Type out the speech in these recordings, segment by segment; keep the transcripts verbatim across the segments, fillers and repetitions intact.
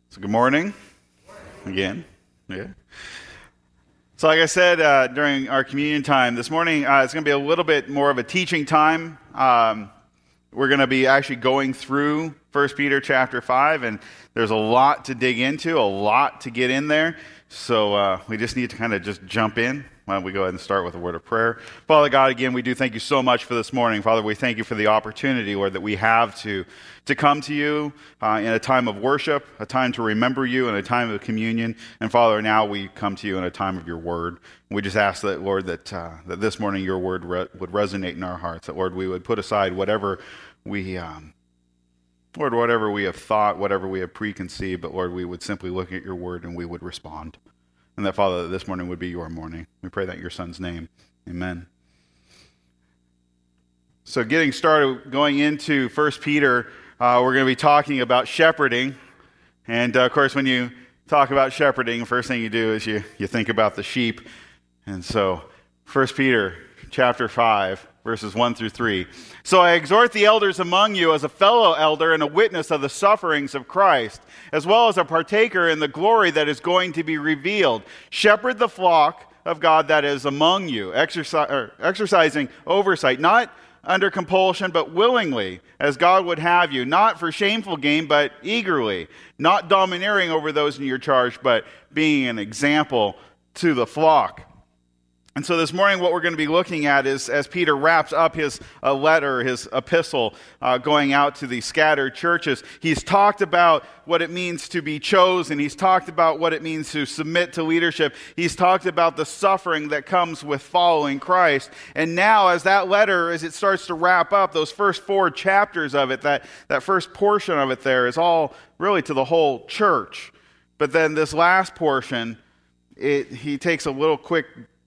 So good morning, again. Yeah. So like I said uh, during our communion time this morning, uh, it's going to be a little bit more of a teaching time. Um, we're going to be actually going through First Peter chapter five, and there's a lot to dig into, a lot to get in there. So uh, we just need to kind of just jump in. Why don't we go ahead and start with a word of prayer. Father God, again, we do thank you so much for this morning. Father, we thank you for the opportunity, Lord, that we have to, to come to you uh, in a time of worship, a time to remember you, and a time of communion. And Father, now we come to you in a time of your word. And we just ask that, Lord, that, uh, that this morning your word re- would resonate in our hearts, that, Lord, we would put aside whatever we... Um, Lord, whatever we have thought, whatever we have preconceived, but Lord, we would simply look at your word and we would respond. And that, Father, that this morning would be your morning. We pray that in your Son's name. Amen. So getting started, going into First Peter, uh, we're going to be talking about shepherding. And, uh, of course, when you talk about shepherding, the first thing you do is you, you think about the sheep. And so First Peter chapter five, verses one through three. So I exhort the elders among you as a fellow elder and a witness of the sufferings of Christ, as well as a partaker in the glory that is going to be revealed. Shepherd the flock of God that is among you, exercise, or exercising oversight, not under compulsion, but willingly, as God would have you, not for shameful gain, but eagerly, not domineering over those in your charge, but being an example to the flock. And so this morning what we're going to be looking at is as Peter wraps up his uh, letter, his epistle, uh, going out to the scattered churches, he's talked about what it means to be chosen. He's talked about what it means to submit to leadership. He's talked about the suffering that comes with following Christ. And now as that letter, as it starts to wrap up, those first four chapters of it, that, that first portion of it there is all really to the whole church. But then this last portion, it, he takes a little quick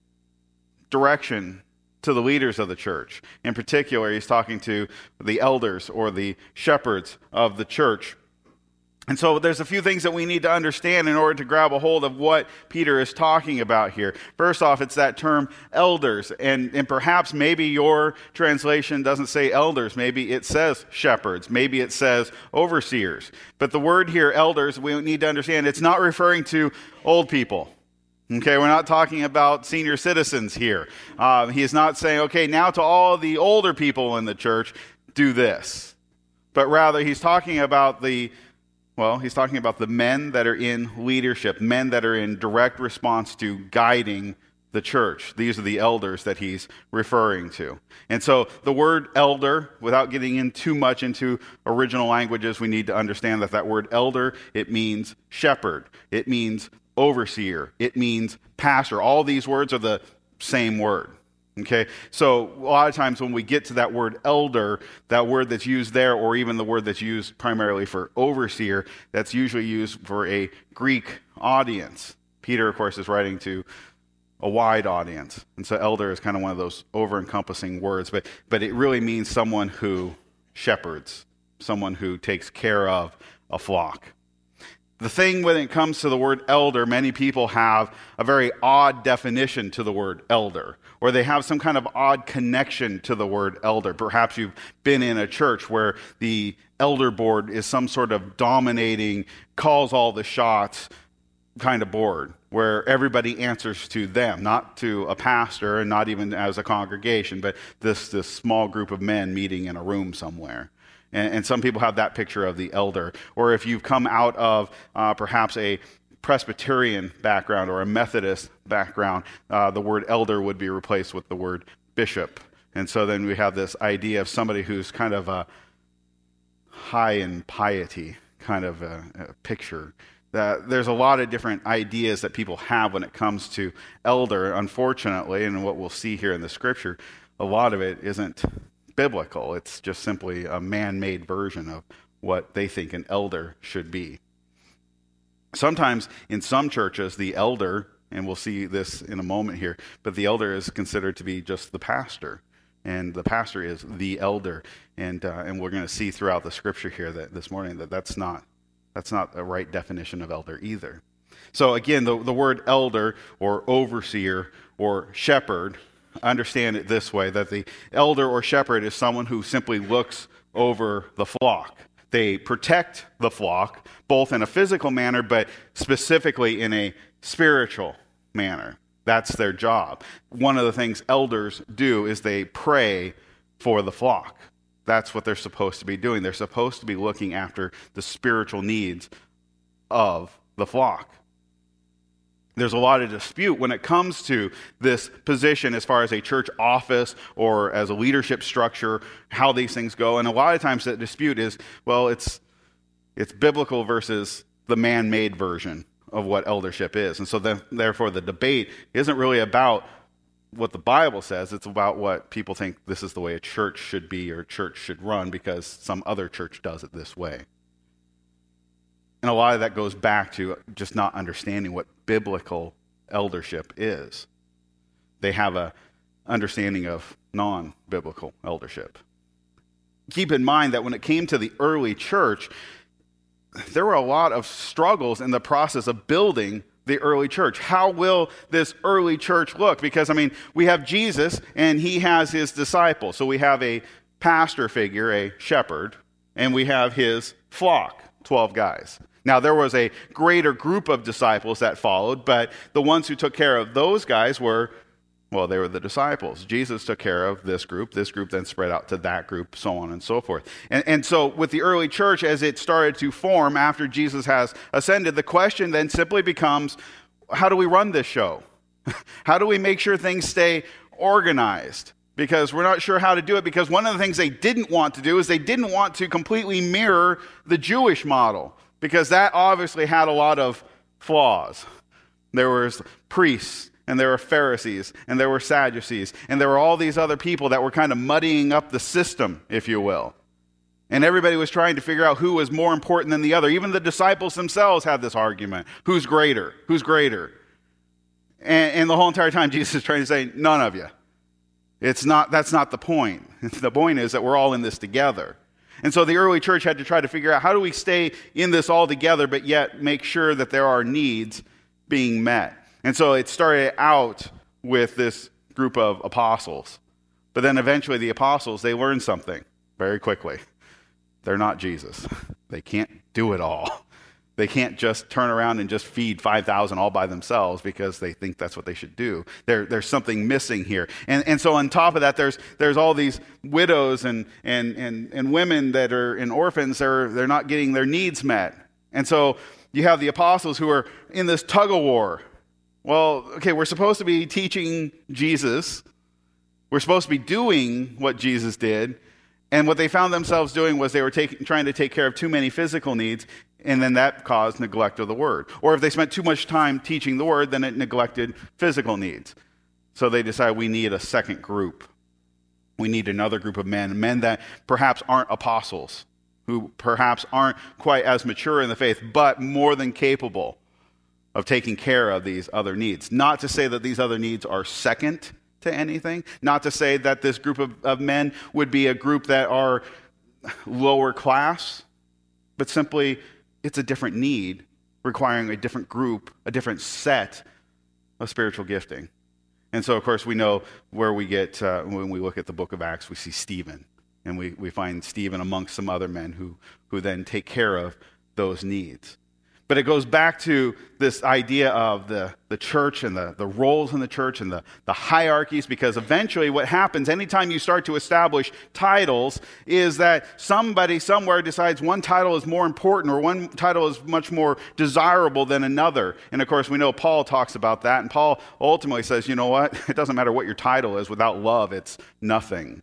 direction to the leaders of the church. In particular, he's talking to the elders or the shepherds of the church. And so there's a few things that we need to understand in order to grab a hold of what Peter is talking about here. First off, it's that term elders. And, and perhaps maybe your translation doesn't say elders. Maybe it says shepherds. Maybe it says overseers. But the word here, elders, we need to understand it's not referring to old people. Okay, we're not talking about senior citizens here. Uh, he is not saying, okay, now to all the older people in the church, do this. But rather, he's talking about the, well, he's talking about the men that are in leadership, men that are in direct response to guiding the church. These are the elders that he's referring to. And so the word elder, without getting in too much into original languages, we need to understand that that word elder, it means shepherd. It means overseer. It means pastor. All these words are the same word. Okay? So a lot of times when we get to that word elder, that word that's used there, or even the word that's used primarily for overseer, that's usually used for a Greek audience. Peter, of course, is writing to a wide audience. And so elder is kind of one of those over-encompassing words, but, but it really means someone who shepherds, someone who takes care of a flock. The thing when it comes to the word elder, many people have a very odd definition to the word elder, or they have some kind of odd connection to the word elder. Perhaps you've been in a church where the elder board is some sort of dominating, calls all the shots kind of board, where everybody answers to them, not to a pastor and not even as a congregation, but this, this small group of men meeting in a room somewhere. And some people have that picture of the elder. Or if you've come out of uh, perhaps a Presbyterian background or a Methodist background, uh, the word elder would be replaced with the word bishop. And so then we have this idea of somebody who's kind of a high in piety kind of a, a picture. That there's a lot of different ideas that people have when it comes to elder, unfortunately, and what we'll see here in the scripture, a lot of it isn't biblical. It's just simply a man-made version of what they think an elder should be. Sometimes in some churches, the elder, and we'll see this in a moment here, but the elder is considered to be just the pastor. And the pastor is the elder. And uh, and we're going to see throughout the scripture here that this morning that that's not, that's not a right definition of elder either. So again, the, the word elder or overseer or shepherd, understand it this way, that the elder or shepherd is someone who simply looks over the flock. They protect the flock, both in a physical manner, but specifically in a spiritual manner. That's their job. One of the things elders do is they pray for the flock. That's what they're supposed to be doing. They're supposed to be looking after the spiritual needs of the flock. There's a lot of dispute when it comes to this position as far as a church office or as a leadership structure, how these things go. And a lot of times that dispute is, well, it's it's biblical versus the man-made version of what eldership is. And so then, therefore the debate isn't really about what the Bible says. It's about what people think this is the way a church should be or a church should run because some other church does it this way. And a lot of that goes back to just not understanding what biblical eldership is. They have a understanding of non-biblical eldership. Keep in mind that when it came to the early church, there were a lot of struggles in the process of building the early church. How will this early church look? Because, I mean, we have Jesus and he has his disciples. So we have a pastor figure, a shepherd, and we have his flock, twelve guys. Now, there was a greater group of disciples that followed, but the ones who took care of those guys were, well, they were the disciples. Jesus took care of this group. This group then spread out to that group, so on and so forth. And, and so with the early church, as it started to form after Jesus has ascended, the question then simply becomes, how do we run this show? How do we make sure things stay organized? Because we're not sure how to do it, because one of the things they didn't want to do is they didn't want to completely mirror the Jewish model, because that obviously had a lot of flaws. There was priests, and there were Pharisees, and there were Sadducees, and there were all these other people that were kind of muddying up the system, if you will. And everybody was trying to figure out who was more important than the other. Even the disciples themselves had this argument. Who's greater? Who's greater? And, and the whole entire time, Jesus is trying to say, none of you. It's not, that's not the point. The point is that we're all in this together. And so the early church had to try to figure out, how do we stay in this all together, but yet make sure that there are needs being met? And so it started out with this group of apostles. But then eventually the apostles, they learned something very quickly. They're not Jesus. They can't do it all. They can't just turn around and just feed five thousand all by themselves because they think that's what they should do. There, there's something missing here. And, and so on top of that, there's there's all these widows and, and, and, and women that are in orphans. They're, they're not getting their needs met. And so you have the apostles who are in this tug of war. Well, okay, we're supposed to be teaching Jesus. We're supposed to be doing what Jesus did. And what they found themselves doing was they were taking, trying to take care of too many physical needs, and then that caused neglect of the word. Or if they spent too much time teaching the word, then it neglected physical needs. So they decided we need a second group. We need another group of men, men that perhaps aren't apostles, who perhaps aren't quite as mature in the faith, but more than capable of taking care of these other needs. Not to say that these other needs are second to anything. Not to say that this group of, of men would be a group that are lower class, but simply it's a different need requiring a different group, a different set of spiritual gifting. And so, of course, we know where we get, uh, when we look at the book of Acts, we see Stephen. And we, we find Stephen amongst some other men who, who then take care of those needs. But it goes back to this idea of the, the church and the, the roles in the church and the, the hierarchies, because eventually what happens anytime you start to establish titles is that somebody somewhere decides one title is more important or one title is much more desirable than another. And of course, we know Paul talks about that. And Paul ultimately says, you know what? It doesn't matter what your title is. Without love, it's nothing.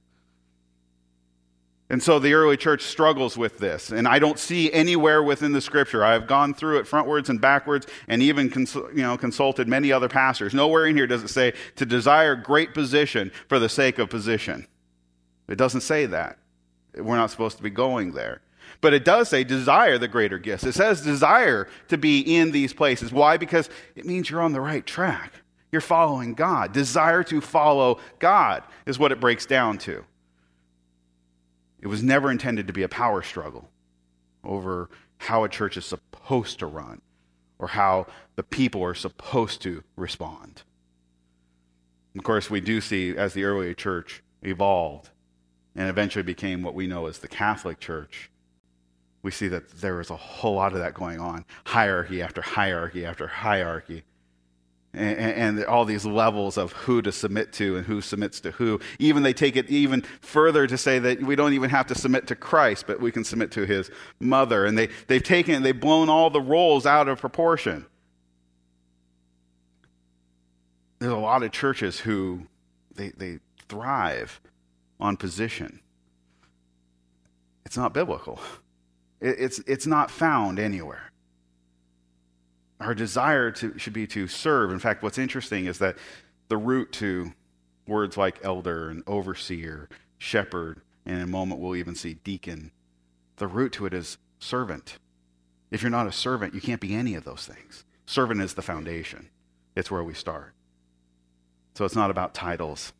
And so the early church struggles with this. And I don't see anywhere within the scripture. I've gone through it frontwards and backwards and even cons- you know, consulted many other pastors. Nowhere in here does it say to desire great position for the sake of position. It doesn't say that. We're not supposed to be going there. But it does say desire the greater gifts. It says desire to be in these places. Why? Because it means you're on the right track. You're following God. Desire to follow God is what it breaks down to. It was never intended to be a power struggle over how a church is supposed to run or how the people are supposed to respond. Of course, we do see as the early church evolved and eventually became what we know as the Catholic Church, we see that there is a whole lot of that going on. Hierarchy after hierarchy after hierarchy. And, and all these levels of who to submit to and who submits to who. Even they take it even further to say that we don't even have to submit to Christ, but we can submit to his mother. And they, they've taken and they've blown all the roles out of proportion. There's a lot of churches who they, they thrive on position. It's not biblical. It, it's, it's not found anywhere. Our desire to, should be to serve. In fact, what's interesting is that the root to words like elder and overseer, shepherd, and in a moment we'll even see deacon, the root to it is servant. If you're not a servant, you can't be any of those things. Servant is the foundation. It's where we start. So it's not about titles.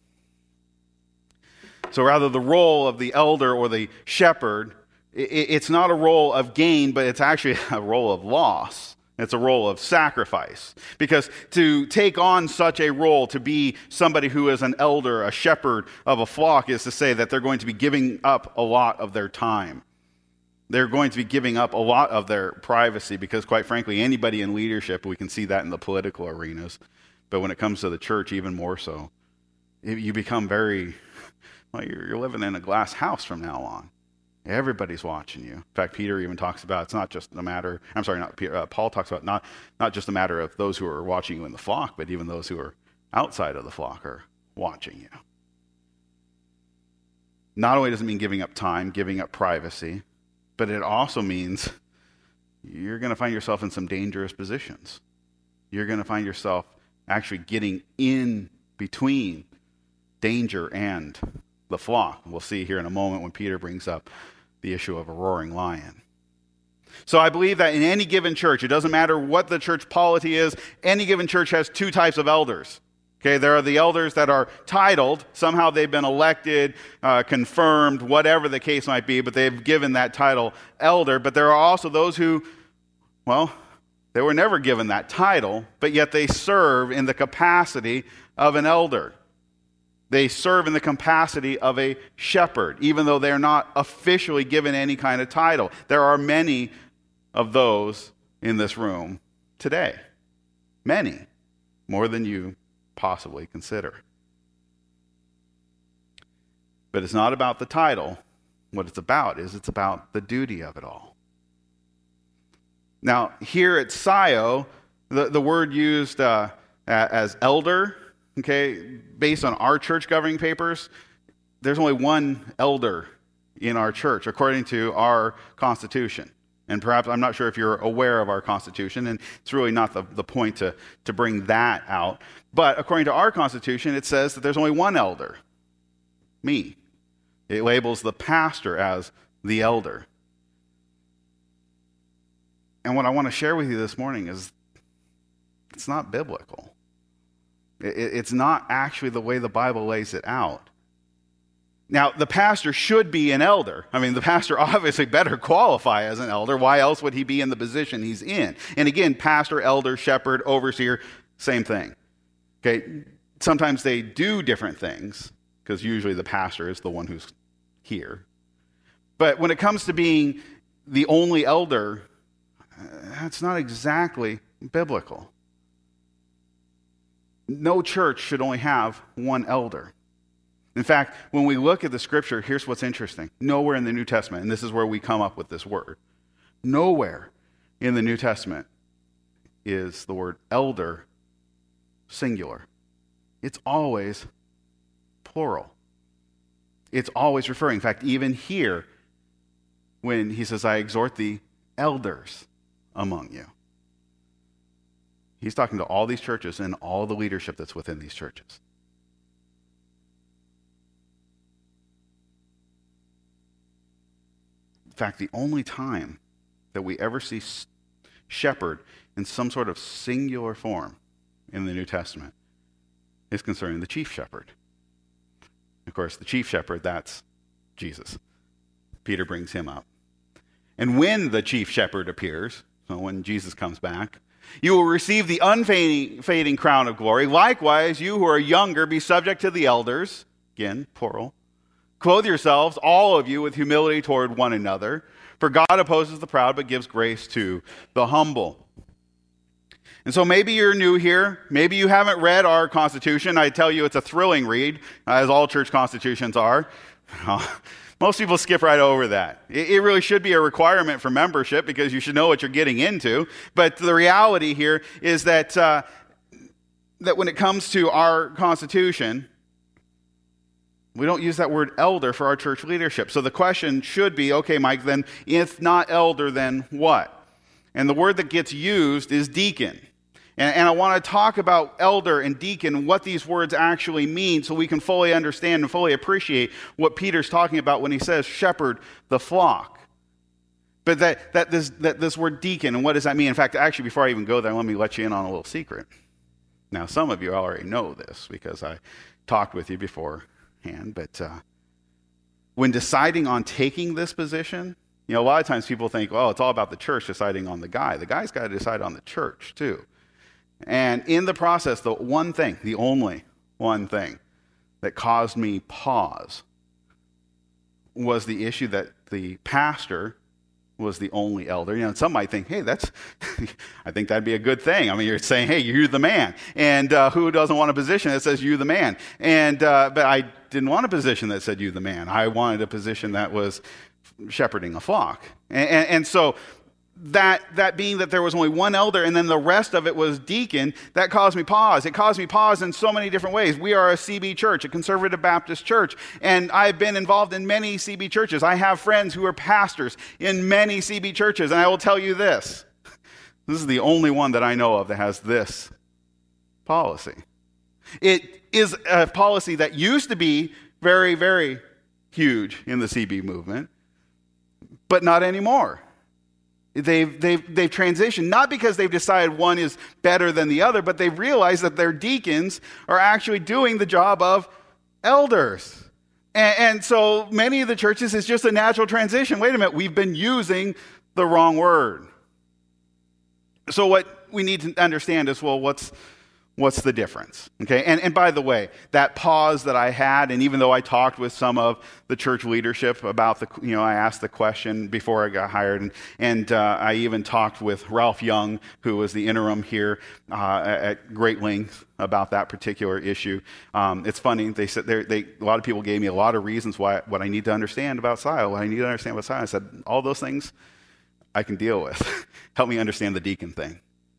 So rather, the role of the elder or the shepherd, it's not a role of gain, but it's actually a role of loss. It's a role of sacrifice. Because to take on such a role, to be somebody who is an elder, a shepherd of a flock, is to say that they're going to be giving up a lot of their time. They're going to be giving up a lot of their privacy because, quite frankly, anybody in leadership, we can see that in the political arenas, but when it comes to the church, even more so, you become very, well, you're living in a glass house from now on. Everybody's watching you. In fact, Peter even talks about it's not just a matter, I'm sorry, not Peter, uh, Paul talks about not, not just a matter of those who are watching you in the flock, but even those who are outside of the flock are watching you. Not only does it mean giving up time, giving up privacy, but it also means you're going to find yourself in some dangerous positions. You're going to find yourself actually getting in between danger and the flock. We'll see here in a moment when Peter brings up the issue of a roaring lion. So I believe that in any given church, it doesn't matter what the church polity is, any given church has two types of elders. Okay, there are the elders that are titled, somehow they've been elected, uh, confirmed, whatever the case might be, but they've given that title elder. But there are also those who, well, they were never given that title, but yet they serve in the capacity of an elder. They serve in the capacity of a shepherd, even though they're not officially given any kind of title. There are many of those in this room today. Many. More than you possibly consider. But it's not about the title. What it's about is it's about the duty of it all. Now, here at S I O, the, the word used uh, as elder, okay, based on our church governing papers, there's only one elder in our church, according to our Constitution. And perhaps, I'm not sure if you're aware of our Constitution, and it's really not the, the point to, to bring that out. But according to our Constitution, it says that there's only one elder, me. It labels the pastor as the elder. And what I want to share with you this morning is it's not biblical. It's not actually the way the Bible lays it out. Now, the pastor should be an elder. I mean, the pastor obviously better qualify as an elder. Why else would he be in the position he's in? And again, pastor, elder, shepherd, overseer, same thing. Okay, sometimes they do different things because usually the pastor is the one who's here. But when it comes to being the only elder, that's not exactly biblical. No church should only have one elder. In fact, when we look at the scripture, here's what's interesting. Nowhere in the New Testament, and this is where we come up with this word, nowhere in the New Testament is the word elder singular. It's always plural. It's always referring. In fact, even here, when he says, I exhort the elders among you. He's talking to all these churches and all the leadership that's within these churches. In fact, the only time that we ever see shepherd in some sort of singular form in the New Testament is concerning the chief shepherd. Of course, the chief shepherd, that's Jesus. Peter brings him up. And when the chief shepherd appears, so when Jesus comes back, you will receive the unfading fading crown of glory. Likewise, you who are younger, be subject to the elders. Again, plural. Clothe yourselves, all of you, with humility toward one another. For God opposes the proud, but gives grace to the humble. And so maybe you're new here. Maybe you haven't read our Constitution. I tell you, it's a thrilling read, as all church constitutions are. Most people skip right over that. It really should be a requirement for membership because you should know what you're getting into. But the reality here is that, uh, that when it comes to our Constitution, we don't use that word elder for our church leadership. So the question should be, okay, Mike, then if not elder, then what? And the word that gets used is deacon. And, and I want to talk about elder and deacon and what these words actually mean so we can fully understand and fully appreciate what Peter's talking about when he says shepherd the flock. But that, that, this, that this word deacon, and what does that mean? In fact, actually, before I even go there, let me let you in on a little secret. Now, some of you already know this because I talked with you beforehand, but uh, when deciding on taking this position, you know, a lot of times people think, well, it's all about the church deciding on the guy. The guy's got to decide on the church, too. And in the process, the one thing, the only one thing that caused me pause was the issue that the pastor was the only elder. You know, some might think, hey, that's, I think that'd be a good thing. I mean, you're saying, hey, you're the man. And uh, who doesn't want a position that says you the man? And, uh, but I didn't want a position that said you the man. I wanted a position that was shepherding a flock. And, and, and so that that being that there was only one elder and then the rest of it was deacon, that caused me pause. It caused me pause in so many different ways. We are a C B church, a conservative Baptist church, and I've been involved in many C B churches. I have friends who are pastors in many C B churches, and I will tell you this. This is the only one that I know of that has this policy. It is a policy that used to be very, very huge in the C B movement, but not anymore. They've, they've, they've transitioned, not because they've decided one is better than the other, but they've realized that their deacons are actually doing the job of elders. And, and so many of the churches, it's just a natural transition. Wait a minute, we've been using the wrong word. So what we need to understand is, well, what's What's the difference? Okay, and, and by the way, that pause that I had, and even though I talked with some of the church leadership about the, you know, I asked the question before I got hired, and, and uh, I even talked with Ralph Young, who was the interim here, uh, at great length about that particular issue. Um, it's funny, they said they, a lot of people gave me a lot of reasons why what I need to understand about S I L, what I need to understand about S I L. I said, all those things I can deal with. Help me understand the deacon thing.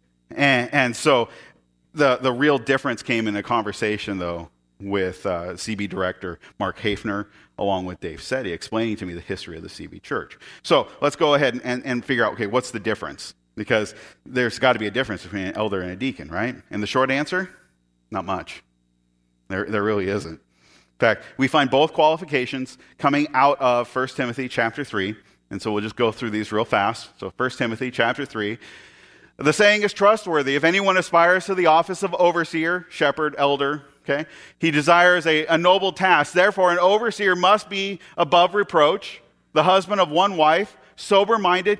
And, and so The the real difference came in a conversation, though, with uh, C B director Mark Hafner, along with Dave Setti, explaining to me the history of the C B church. So let's go ahead and, and figure out, okay, what's the difference? Because there's got to be a difference between an elder and a deacon, right? And the short answer, not much. There, there really isn't. In fact, we find both qualifications coming out of First Timothy chapter three, and so we'll just go through these real fast. So First Timothy chapter three. The saying is trustworthy. If anyone aspires to the office of overseer, shepherd, elder, okay, he desires a, a noble task. Therefore, an overseer must be above reproach, the husband of one wife, sober-minded.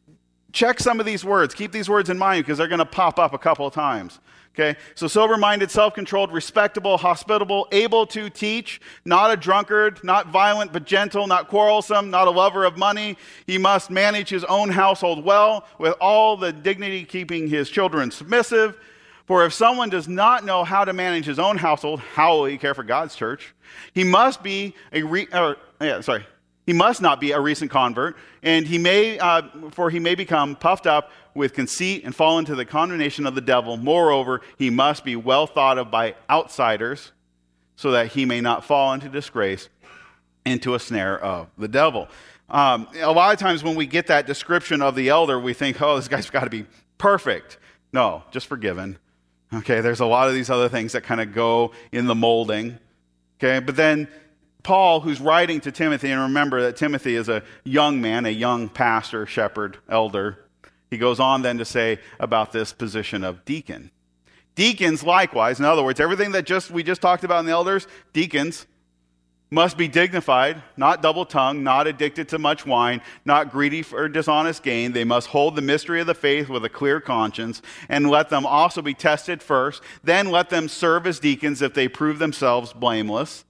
Check some of these words. Keep these words in mind because they're going to pop up a couple of times. Okay, so sober-minded, self-controlled, respectable, hospitable, able to teach, not a drunkard, not violent but gentle, not quarrelsome, not a lover of money. He must manage his own household well, with all the dignity, keeping his children submissive. For if someone does not know how to manage his own household, how will he care for God's church? He must be a re, or, yeah, sorry. He must not be a recent convert, and he may, uh, for he may become puffed up with conceit and fall into the condemnation of the devil. Moreover, he must be well thought of by outsiders, so that he may not fall into disgrace, into a snare of the devil. Um, a lot of times when we get that description of the elder, we think, oh, this guy's got to be perfect. No, just forgiven. Okay, there's a lot of these other things that kind of go in the molding. Okay, but then Paul, who's writing to Timothy, and remember that Timothy is a young man, a young pastor, shepherd, elder. He goes on then to say about this position of deacon. Deacons likewise, in other words, everything that just we just talked about in the elders, deacons must be dignified, not double-tongued, not addicted to much wine, not greedy for dishonest gain. They must hold the mystery of the faith with a clear conscience, and let them also be tested first. Then let them serve as deacons if they prove themselves blameless.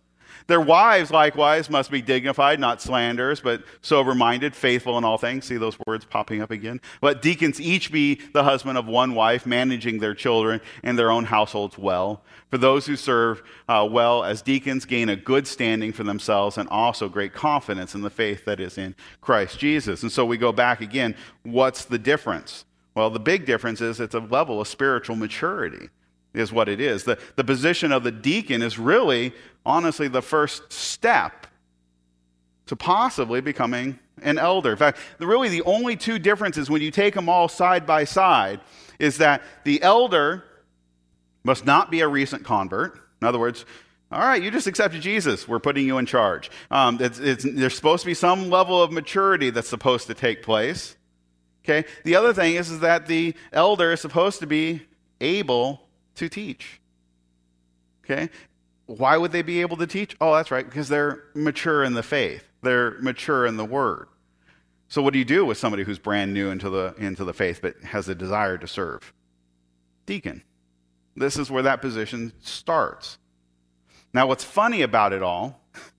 Their wives, likewise, must be dignified, not slanderers, but sober-minded, faithful in all things. See those words popping up again? Let deacons each be the husband of one wife, managing their children and their own households well. For those who serve uh, well as deacons gain a good standing for themselves and also great confidence in the faith that is in Christ Jesus. And so we go back again. What's the difference? Well, the big difference is it's a level of spiritual maturity. Is what it is. The, the position of the deacon is really, honestly, the first step to possibly becoming an elder. In fact, really the only two differences when you take them all side by side is that the elder must not be a recent convert. In other words, all right, you just accepted Jesus. We're putting you in charge. Um, it's, it's, there's supposed to be some level of maturity that's supposed to take place. Okay. The other thing is, is that the elder is supposed to be able to teach. Okay? Why would they be able to teach? Oh, that's right, because they're mature in the faith. They're mature in the word. So what do you do with somebody who's brand new into the into the faith but has a desire to serve? Deacon. This is where that position starts. Now, what's funny about it all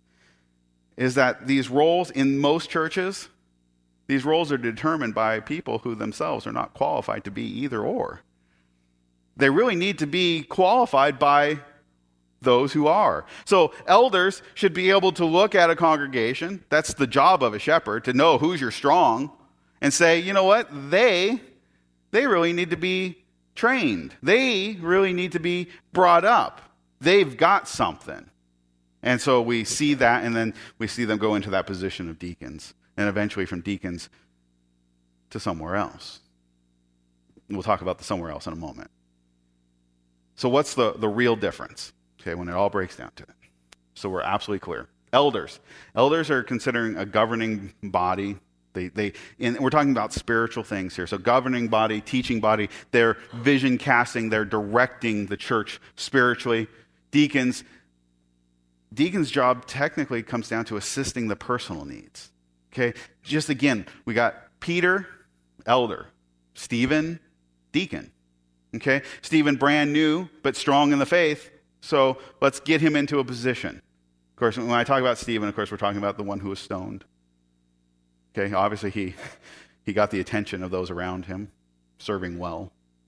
is that these roles in most churches, these roles are determined by people who themselves are not qualified to be either or. They really need to be qualified by those who are. So elders should be able to look at a congregation. That's the job of a shepherd, to know who's your strong and say, you know what, they, they really need to be trained. They really need to be brought up. They've got something. And so we see that, and then we see them go into that position of deacons, and eventually from deacons to somewhere else. We'll talk about the somewhere else in a moment. So what's the, the real difference, okay, when it all breaks down to it? So we're absolutely clear. Elders. Elders are considering a governing body. They, they, and we're talking about spiritual things here. So governing body, teaching body, they're vision casting, they're directing the church spiritually. Deacons, deacons' job technically comes down to assisting the personal needs. Okay, just again, we got Peter, elder. Stephen, deacon. Okay, Stephen, brand new, but strong in the faith, so let's get him into a position. Of course, when I talk about Stephen, of course, we're talking about the one who was stoned. Okay, obviously he, he got the attention of those around him, serving well.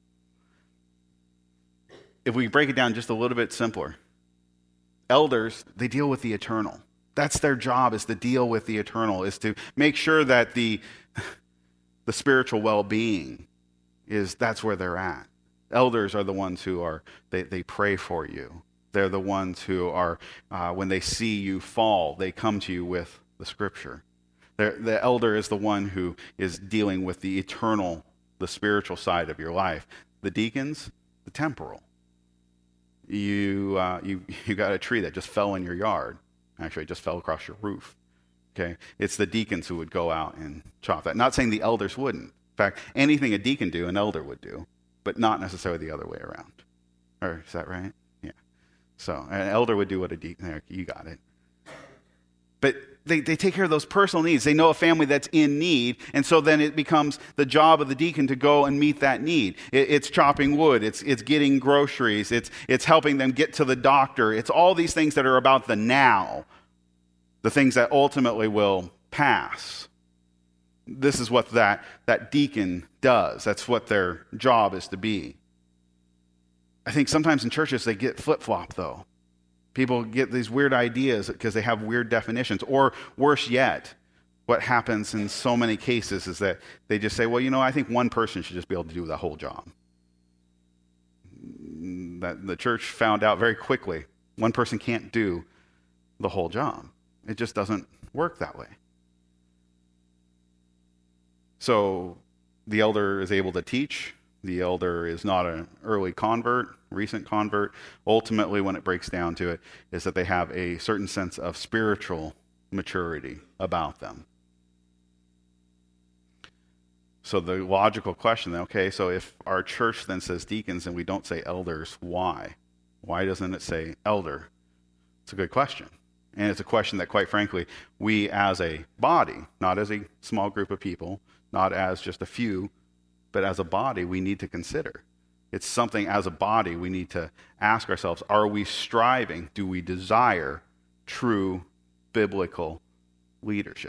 If we break it down just a little bit simpler, elders, they deal with the eternal. That's their job, is to deal with the eternal, is to make sure that the, the spiritual well-being is, that's where they're at. Elders are the ones who are, they, they pray for you. They're the ones who are, uh, when they see you fall, they come to you with the scripture. They're, the elder is the one who is dealing with the eternal, the spiritual side of your life. The deacons, the temporal. You, uh, you, you got a tree that just fell in your yard. Actually, it just fell across your roof. Okay, it's the deacons who would go out and chop that. Not saying the elders wouldn't. In fact, anything a deacon do, an elder would do, but not necessarily the other way around. Or is that right? Yeah. So an elder would do what a deacon, you got it. But they, they take care of those personal needs. They know a family that's in need, and so then it becomes the job of the deacon to go and meet that need. It, it's chopping wood, it's it's getting groceries, it's it's helping them get to the doctor. It's all these things that are about the now, the things that ultimately will pass. This is what that, that deacon does. That's what their job is to be. I think sometimes in churches they get flip-flop, though. People get these weird ideas because they have weird definitions. Or worse yet, what happens in so many cases is that they just say, well, you know, I think one person should just be able to do the whole job. That the church found out very quickly, one person can't do the whole job. It just doesn't work that way. So the elder is able to teach. The elder is not an early convert, recent convert. Ultimately, when it breaks down to it, is that they have a certain sense of spiritual maturity about them. So the logical question then, okay, so if our church then says deacons and we don't say elders, why? Why doesn't it say elder? It's a good question. And it's a question that, quite frankly, we as a body, not as a small group of people, not as just a few, but as a body, we need to consider. It's something as a body we need to ask ourselves, are we striving, do we desire true biblical leadership.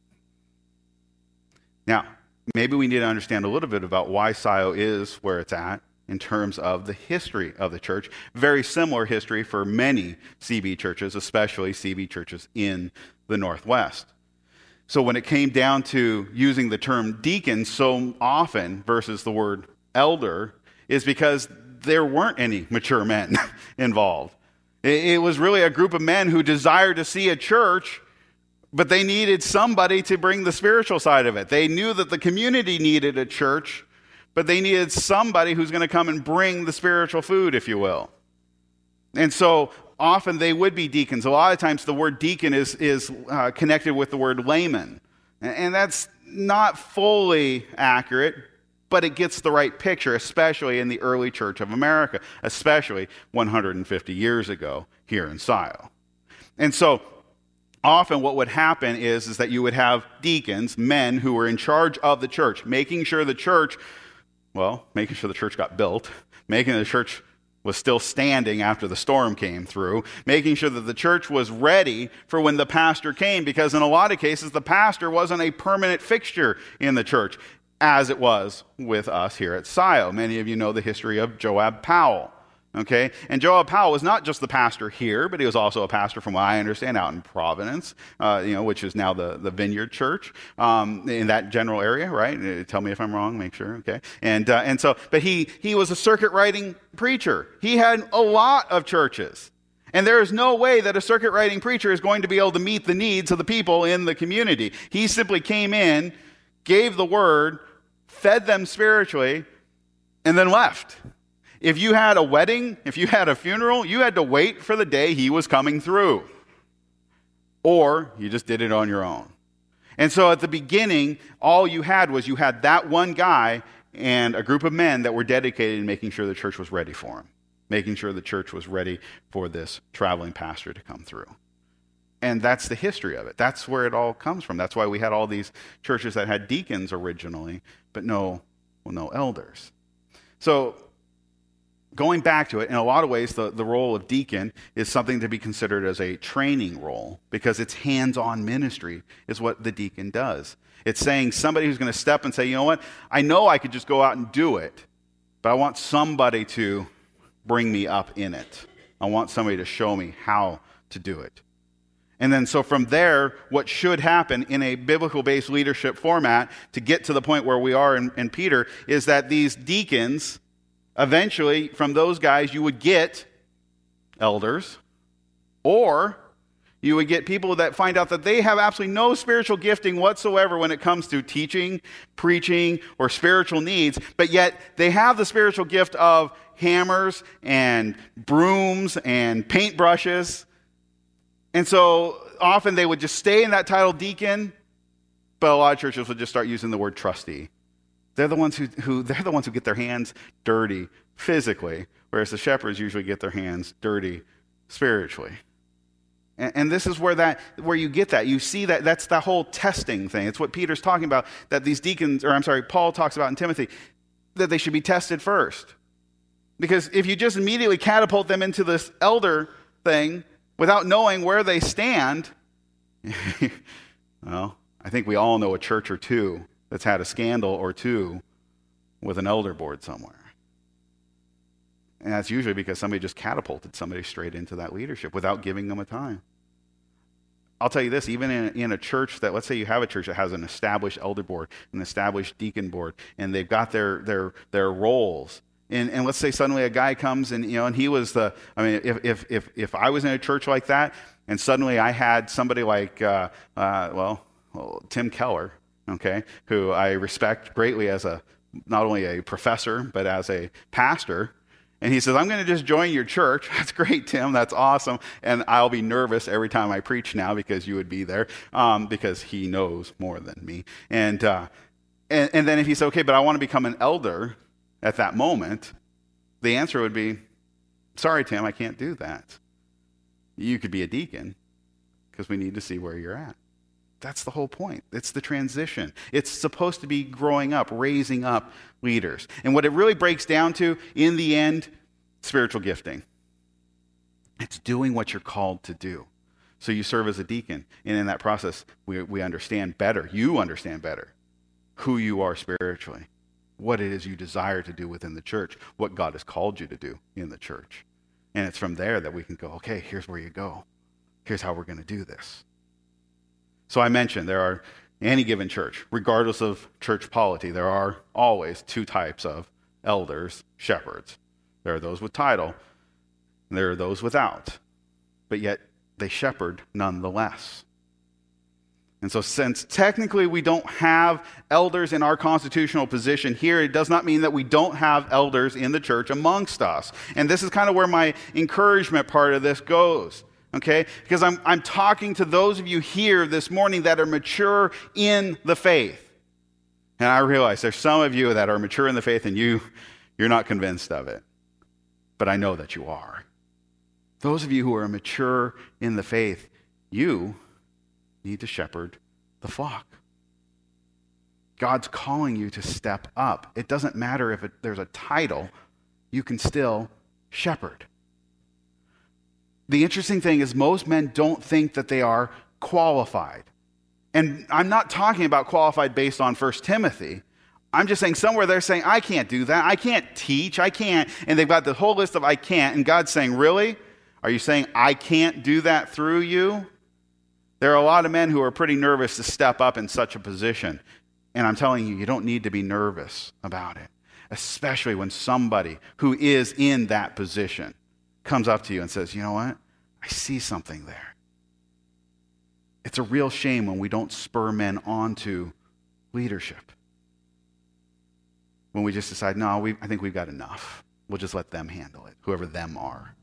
Now, maybe we need to understand a little bit about why S I O is where it's at in terms of the history of the church. Very similar history for many C B churches, especially C B churches in the Northwest. So when it came down to using the term deacon so often versus the word elder, is because there weren't any mature men involved. It was really a group of men who desired to see a church, but they needed somebody to bring the spiritual side of it. They knew that the community needed a church, but they needed somebody who's going to come and bring the spiritual food, if you will. And so often they would be deacons. A lot of times the word deacon is, is uh, connected with the word layman. And that's not fully accurate, but it gets the right picture, especially in the early Church of America, especially one hundred fifty years ago here in S I O. And so often what would happen is, is that you would have deacons, men who were in charge of the church, making sure the church, well, making sure the church got built, making the church was still standing after the storm came through, making sure that the church was ready for when the pastor came, because in a lot of cases, the pastor wasn't a permanent fixture in the church, as it was with us here at S I O. Many of you know the history of Joab Powell. Okay, and Joab Powell was not just the pastor here, but he was also a pastor, from what I understand, out in Providence, uh, you know, which is now the, the Vineyard Church, um, in that general area, right? Tell me if I'm wrong, make sure, okay? And uh, and so, but he he was a circuit riding preacher. He had a lot of churches, and there is no way that a circuit riding preacher is going to be able to meet the needs of the people in the community. He simply came in, gave the word, fed them spiritually, and then left. If you had a wedding, if you had a funeral, you had to wait for the day he was coming through. Or you just did it on your own. And so at the beginning, all you had was you had that one guy and a group of men that were dedicated in making sure the church was ready for him, making sure the church was ready for this traveling pastor to come through. And that's the history of it. That's where it all comes from. That's why we had all these churches that had deacons originally, but no, well, no elders. So going back to it, in a lot of ways, the, the role of deacon is something to be considered as a training role, because it's hands-on ministry is what the deacon does. It's saying somebody who's going to step and say, you know what, I know I could just go out and do it, but I want somebody to bring me up in it. I want somebody to show me how to do it. And then so from there, what should happen in a biblical-based leadership format to get to the point where we are in, in Peter is that these deacons, eventually, from those guys, you would get elders, or you would get people that find out that they have absolutely no spiritual gifting whatsoever when it comes to teaching, preaching, or spiritual needs, but yet they have the spiritual gift of hammers and brooms and paintbrushes. And so often they would just stay in that title deacon, but a lot of churches would just start using the word trustee. They're the ones who, who they're the ones who get their hands dirty physically, whereas the shepherds usually get their hands dirty spiritually. And, and this is where that where you get that. You see that that's the whole testing thing. It's what Peter's talking about, that these deacons, or I'm sorry, Paul talks about in Timothy, that they should be tested first. Because if you just immediately catapult them into this elder thing without knowing where they stand, well, I think we all know a church or two that's had a scandal or two with an elder board somewhere. And that's usually because somebody just catapulted somebody straight into that leadership without giving them a time. I'll tell you this, even in, in a church that, let's say you have a church that has an established elder board, an established deacon board, and they've got their their their roles. And, and let's say suddenly a guy comes and, you know, and he was the, I mean, if if if, if I was in a church like that, and suddenly I had somebody like, uh, uh, well, well, Tim Keller, okay, who I respect greatly as a, not only a professor, but as a pastor. And he says, I'm going to just join your church. That's great, Tim. That's awesome. And I'll be nervous every time I preach now because you would be there, um, because he knows more than me. And, uh, and and then if he said, okay, but I want to become an elder at that moment, the answer would be, sorry, Tim, I can't do that. You could be a deacon because we need to see where you're at. That's the whole point. It's the transition. It's supposed to be growing up, raising up leaders. And what it really breaks down to, in the end, spiritual gifting. It's doing what you're called to do. So you serve as a deacon. And in that process, we, we understand better. You understand better who you are spiritually, what it is you desire to do within the church, what God has called you to do in the church. And it's from there that we can go, okay, here's where you go. Here's how we're going to do this. So I mentioned there are, any given church, regardless of church polity, there are always two types of elders, shepherds. There are those with title, and there are those without. But yet, they shepherd nonetheless. And so since technically we don't have elders in our constitutional position here, it does not mean that we don't have elders in the church amongst us. And this is kind of where my encouragement part of this goes, okay? Because I'm, I'm talking to those of you here this morning that are mature in the faith. And I realize there's some of you that are mature in the faith and you, you're not convinced of it. But I know that you are. Those of you who are mature in the faith, you need to shepherd the flock. God's calling you to step up. It doesn't matter if it, there's a title, you can still shepherd. The interesting thing is most men don't think that they are qualified. And I'm not talking about qualified based on First Timothy. I'm just saying somewhere they're saying, I can't do that. I can't teach. I can't. And they've got the whole list of I can't. And God's saying, really? Are you saying I can't do that through you? There are a lot of men who are pretty nervous to step up in such a position. And I'm telling you, you don't need to be nervous about it, especially when somebody who is in that position comes up to you and says, you know what? I see something there. It's a real shame when we don't spur men on to leadership. When we just decide, no, we, I think we've got enough. We'll just let them handle it, whoever them are.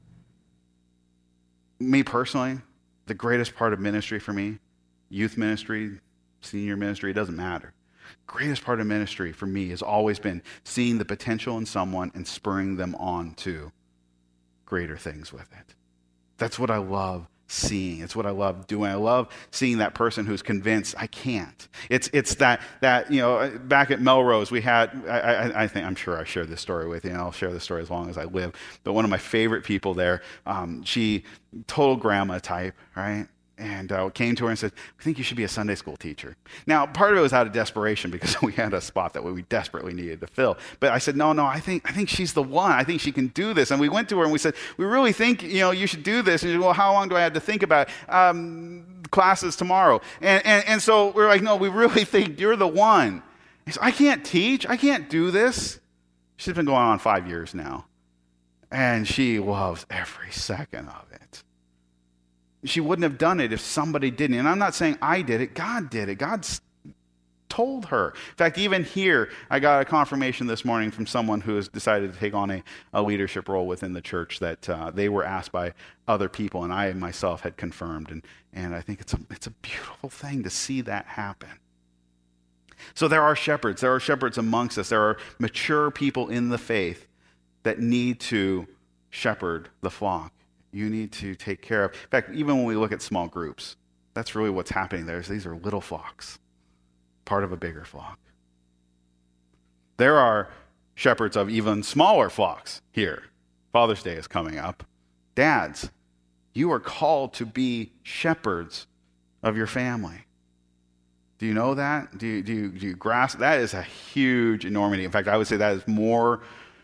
Me personally, the greatest part of ministry for me, youth ministry, senior ministry, it doesn't matter. Greatest part of ministry for me has always been seeing the potential in someone and spurring them on to greater things with it. That's what I love seeing. It's what I love doing. I love seeing that person who's convinced I can't. It's it's that that you know back at Melrose we had I, I, I think I'm sure I shared this story with you, and I'll share this story as long as I live. But one of my favorite people there, um, she total grandma type, right? And uh, came to her and said, "I think you should be a Sunday school teacher." Now, part of it was out of desperation because we had a spot that we desperately needed to fill. But I said, "No, no, I think I think she's the one. I think she can do this." And we went to her and we said, "We really think you know you should do this." And she said, "Well, how long do I have to think about it?" Um, classes tomorrow. And, and and so we're like, "No, we really think you're the one." He said, "I can't teach. I can't do this." She's been going on five years now, and she loves every second of it. She wouldn't have done it if somebody didn't. And I'm not saying I did it. God did it. God told her. In fact, even here, I got a confirmation this morning from someone who has decided to take on a, a leadership role within the church that uh, they were asked by other people, and I myself had confirmed. And, and I think it's a, it's a beautiful thing to see that happen. So there are shepherds. There are shepherds amongst us. There are mature people in the faith that need to shepherd the flock. You need to take care of. In fact, even when we look at small groups, that's really what's happening there. Is these are little flocks, part of a bigger flock. There are shepherds of even smaller flocks here. Father's Day is coming up. Dads, you are called to be shepherds of your family. Do you know that? Do you, do you, do you grasp? That is a huge enormity. In fact, I would say that is more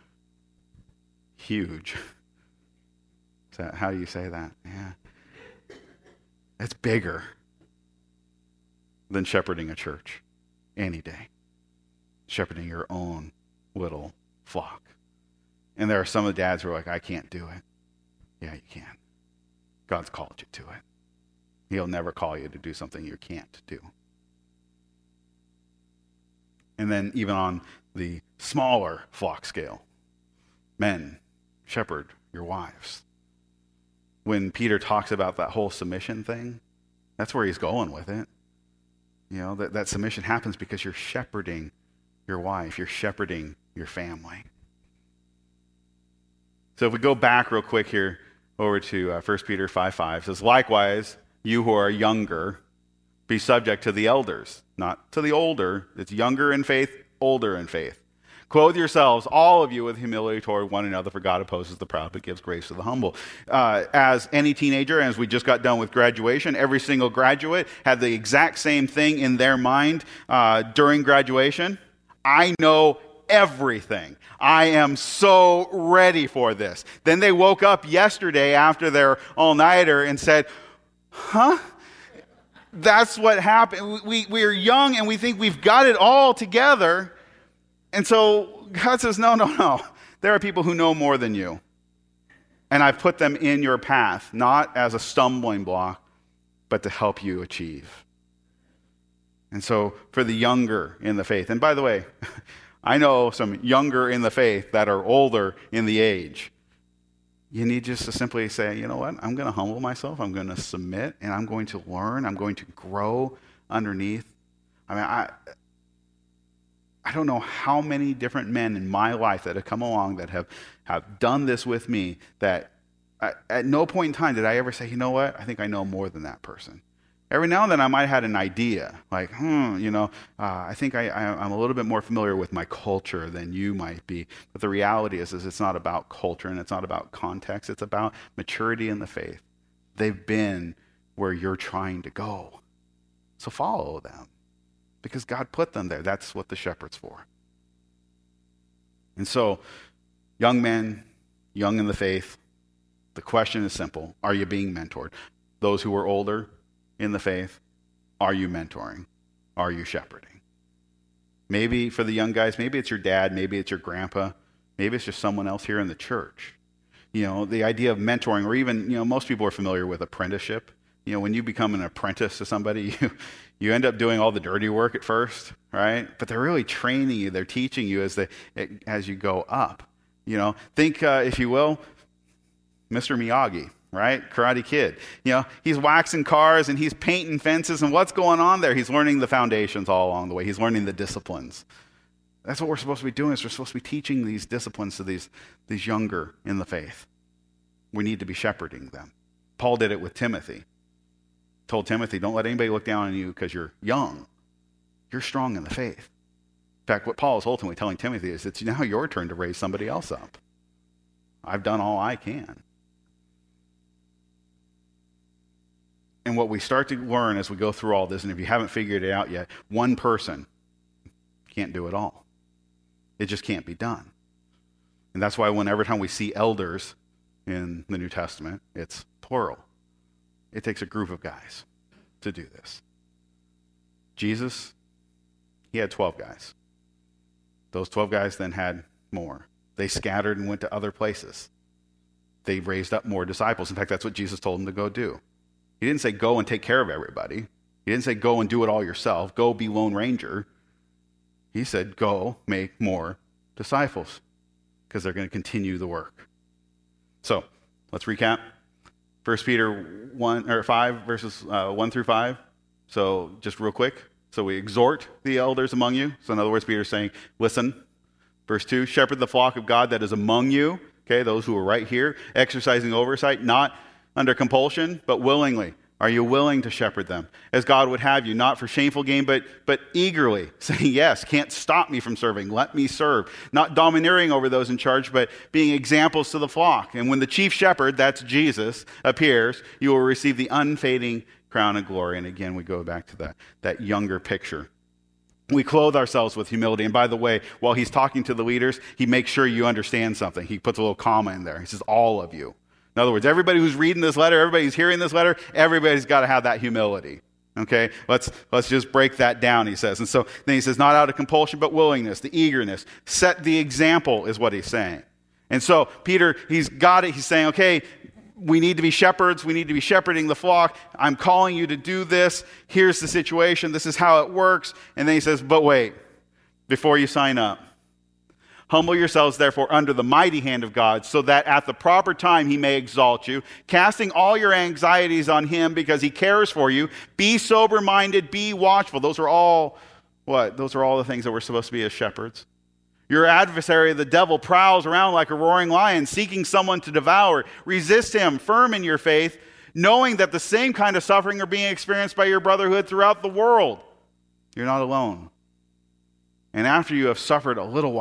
huge. How do you say that? Yeah. It's bigger than shepherding a church any day. Shepherding your own little flock. And there are some of the dads who are like, I can't do it. Yeah, you can. God's called you to it. He'll never call you to do something you can't do. And then even on the smaller flock scale, men, shepherd your wives. When Peter talks about that whole submission thing, that's where he's going with it. You know, that, that submission happens because you're shepherding your wife, you're shepherding your family. So if we go back real quick here over to uh, First Peter five five, it says, likewise, you who are younger, be subject to the elders, not to the older. It's younger in faith, older in faith. Clothe yourselves, all of you, with humility toward one another, for God opposes the proud but gives grace to the humble. Uh, as any teenager, as we just got done with graduation, every single graduate had the exact same thing in their mind uh, during graduation. I know everything. I am so ready for this. Then they woke up yesterday after their all-nighter and said, huh? That's what happened. We, we're young and we think we've got it all together. And so God says, no, no, no. There are people who know more than you. And I've put them in your path, not as a stumbling block, but to help you achieve. And so for the younger in the faith, and by the way, I know some younger in the faith that are older in the age. You need just to simply say, you know what? I'm going to humble myself. I'm going to submit, and I'm going to learn. I'm going to grow underneath. I mean, I... I don't know how many different men in my life that have come along that have, have done this with me that I, at no point in time did I ever say, you know what, I think I know more than that person. Every now and then I might have had an idea, like, hmm, you know, uh, I think I, I, I'm a little bit more familiar with my culture than you might be. But the reality is, is it's not about culture and it's not about context. It's about maturity in the faith. They've been where you're trying to go. So follow them. Because God put them there. That's what the shepherd's for. And so, young men, young in the faith, the question is simple. Are you being mentored? Those who are older in the faith, are you mentoring? Are you shepherding? Maybe for the young guys, maybe it's your dad, maybe it's your grandpa, maybe it's just someone else here in the church. You know, the idea of mentoring, or even, you know, most people are familiar with apprenticeship. You know, when you become an apprentice to somebody, you, you end up doing all the dirty work at first, right? But they're really training you. They're teaching you as they as you go up. You know, think, uh, if you will, Mister Miyagi, right? Karate Kid. You know, he's waxing cars and he's painting fences, and what's going on there? He's learning the foundations all along the way. He's learning the disciplines. That's what we're supposed to be doing. Is we're supposed to be teaching these disciplines to these, these younger in the faith. We need to be shepherding them. Paul did it with Timothy. Told Timothy, don't let anybody look down on you because you're young. You're strong in the faith. In fact, what Paul is ultimately telling Timothy is it's now your turn to raise somebody else up. I've done all I can. And what we start to learn as we go through all this, and if you haven't figured it out yet, one person can't do it all. It just can't be done. And that's why whenever time we see elders in the New Testament, it's plural. It takes a group of guys to do this. Jesus, he had twelve guys. Those twelve guys then had more. They scattered and went to other places. They raised up more disciples. In fact, that's what Jesus told them to go do. He didn't say go and take care of everybody. He didn't say go and do it all yourself. Go be Lone Ranger. He said go make more disciples because they're going to continue the work. So let's recap. First Peter one or five verses uh, one through five. So just real quick. So we exhort the elders among you. So in other words, Peter's saying, listen. Verse two, shepherd the flock of God that is among you. Okay, those who are right here, exercising oversight, not under compulsion, but willingly. Are you willing to shepherd them as God would have you, not for shameful gain, but, but eagerly, saying, yes, can't stop me from serving. Let me serve. Not domineering over those in charge, but being examples to the flock. And when the chief shepherd, that's Jesus, appears, you will receive the unfading crown of glory. And again, we go back to that, that younger picture. We clothe ourselves with humility. And by the way, while he's talking to the leaders, he makes sure you understand something. He puts a little comma in there. He says, all of you. In other words, everybody who's reading this letter, everybody who's hearing this letter, everybody's got to have that humility. Okay? Let's let's just break that down, he says. And so then he says, not out of compulsion, but willingness, the eagerness. Set the example is what he's saying. And so Peter, he's got it. He's saying, okay, we need to be shepherds. We need to be shepherding the flock. I'm calling you to do this. Here's the situation. This is how it works. And then he says, but wait, before you sign up, humble yourselves, therefore, under the mighty hand of God, so that at the proper time he may exalt you, casting all your anxieties on him because he cares for you. Be sober-minded, be watchful. Those are all, what? Those are all the things that we're supposed to be as shepherds. Your adversary, the devil, prowls around like a roaring lion, seeking someone to devour. Resist him, firm in your faith, knowing that the same kind of suffering are being experienced by your brotherhood throughout the world. You're not alone. And after you have suffered a little while,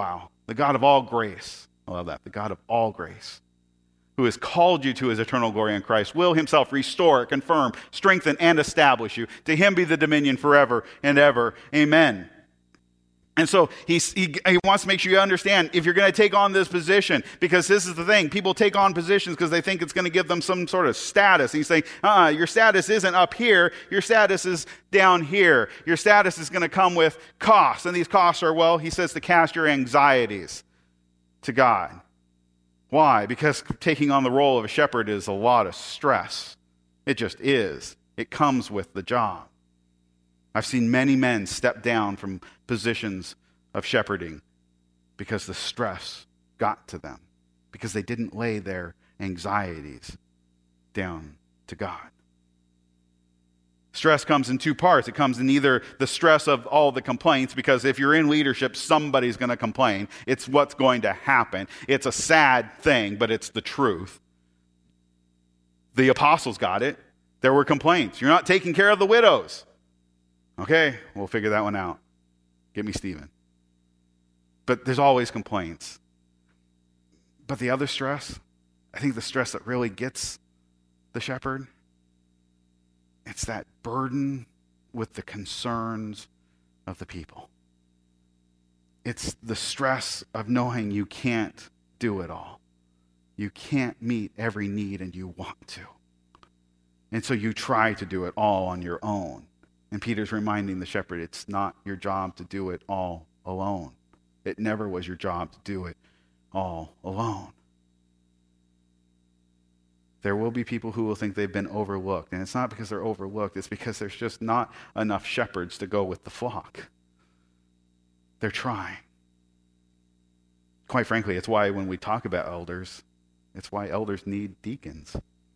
the God of all grace, I love that, the God of all grace, who has called you to his eternal glory in Christ, will himself restore, confirm, strengthen, and establish you. To him be the dominion forever and ever. Amen. And so he's, he, he wants to make sure you understand if you're going to take on this position, because this is the thing. People take on positions because they think it's going to give them some sort of status. And he's saying, uh-uh, your status isn't up here. Your status is down here. Your status is going to come with costs. And these costs are, well, he says, to cast your anxieties to God. Why? Because taking on the role of a shepherd is a lot of stress. It just is. It comes with the job. I've seen many men step down from positions of shepherding because the stress got to them, because they didn't lay their anxieties down to God. Stress comes in two parts. It comes in either the stress of all the complaints, because if you're in leadership, somebody's going to complain. It's what's going to happen. It's a sad thing, but it's the truth. The apostles got it. There were complaints. You're not taking care of the widows. Okay, we'll figure that one out. Get me Stephen. But there's always complaints. But the other stress, I think the stress that really gets the shepherd, it's that burden with the concerns of the people. It's the stress of knowing you can't do it all. You can't meet every need, and you want to. And so you try to do it all on your own. And Peter's reminding the shepherd, it's not your job to do it all alone. It never was your job to do it all alone. There will be people who will think they've been overlooked. And it's not because they're overlooked. It's because there's just not enough shepherds to go with the flock. They're trying. Quite frankly, it's why when we talk about elders, it's why elders need deacons.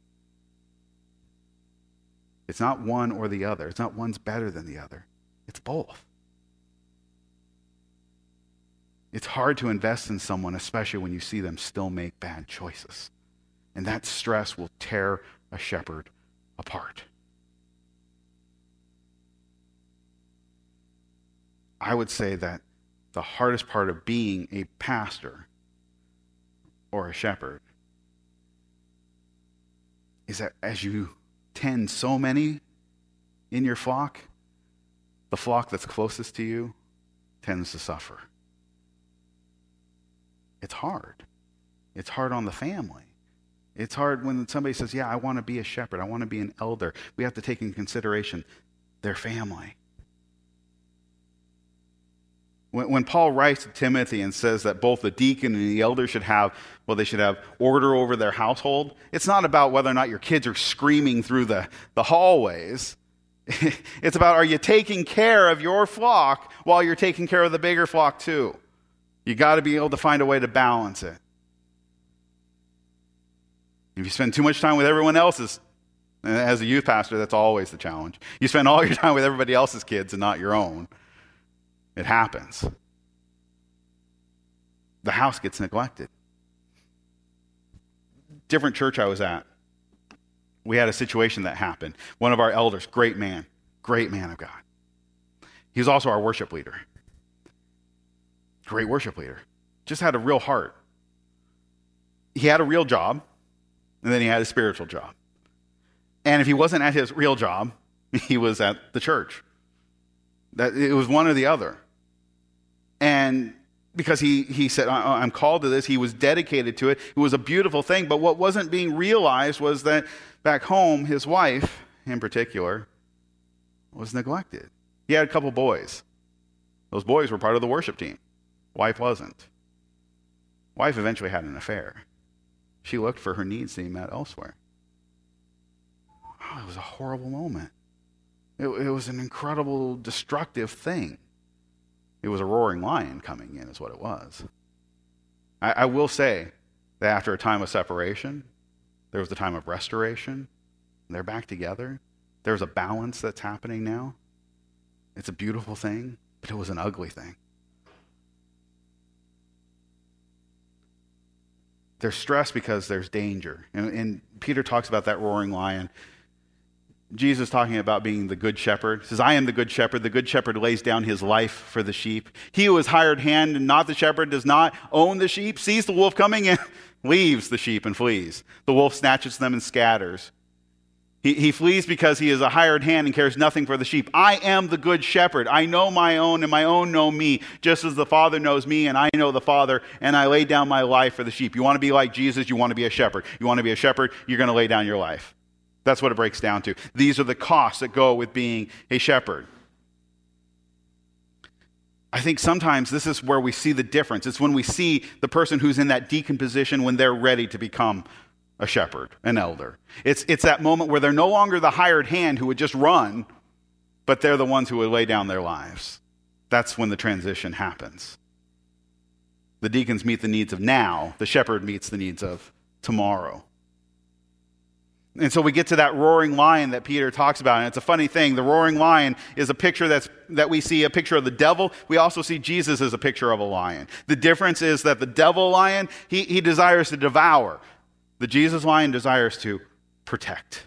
It's not one or the other. It's not one's better than the other. It's both. It's hard to invest in someone, especially when you see them still make bad choices. And that stress will tear a shepherd apart. I would say that the hardest part of being a pastor or a shepherd is that as you tend so many in your flock, the flock that's closest to you tends to suffer. It's hard. It's hard on the family. It's hard when somebody says, yeah, I want to be a shepherd. I want to be an elder. We have to take into consideration their family. When, when Paul writes to Timothy and says that both the deacon and the elder should have, well, they should have order over their household, it's not about whether or not your kids are screaming through the, the hallways. It's about, are you taking care of your flock while you're taking care of the bigger flock too? You got to be able to find a way to balance it. If you spend too much time with everyone else's, and as a youth pastor, that's always the challenge. You spend all your time with everybody else's kids and not your own. It happens. The house gets neglected. Different church I was at, we had a situation that happened. One of our elders, great man, great man of God. He was also our worship leader. Great worship leader. Just had a real heart. He had a real job, and then he had a spiritual job. And if he wasn't at his real job, he was at the church. That it was one or the other. And because he, he said, I'm called to this, he was dedicated to it. It was a beautiful thing. But what wasn't being realized was that back home, his wife, in particular, was neglected. He had a couple boys. Those boys were part of the worship team. Wife wasn't. Wife eventually had an affair. She looked for her needs to be met elsewhere. Oh, it was a horrible moment. It, it was an incredible, destructive thing. It was a roaring lion coming in, is what it was. I, I will say that after a time of separation, there was a time of restoration. They're back together. There's a balance that's happening now. It's a beautiful thing, but it was an ugly thing. There's stress because there's danger. And, and Peter talks about that roaring lion. Jesus talking about being the good shepherd. He says, I am the good shepherd. The good shepherd lays down his life for the sheep. He who is hired hand and not the shepherd does not own the sheep, sees the wolf coming and leaves the sheep and flees. The wolf snatches them and scatters. He, he flees because he is a hired hand and cares nothing for the sheep. I am the good shepherd. I know my own and my own know me, just as the Father knows me and I know the Father, and I lay down my life for the sheep. You want to be like Jesus, you want to be a shepherd. You want to be a shepherd, you're going to lay down your life. That's what it breaks down to. These are the costs that go with being a shepherd. I think sometimes this is where we see the difference. It's when we see the person who's in that deacon position when they're ready to become a shepherd, an elder. It's, it's that moment where they're no longer the hired hand who would just run, but they're the ones who would lay down their lives. That's when the transition happens. The deacons meet the needs of now. The shepherd meets the needs of tomorrow. And so we get to that roaring lion that Peter talks about. And it's a funny thing. The roaring lion is a picture that's, that we see a picture of the devil. We also see Jesus as a picture of a lion. The difference is that the devil lion, he, he desires to devour. The Jesus lion desires to protect.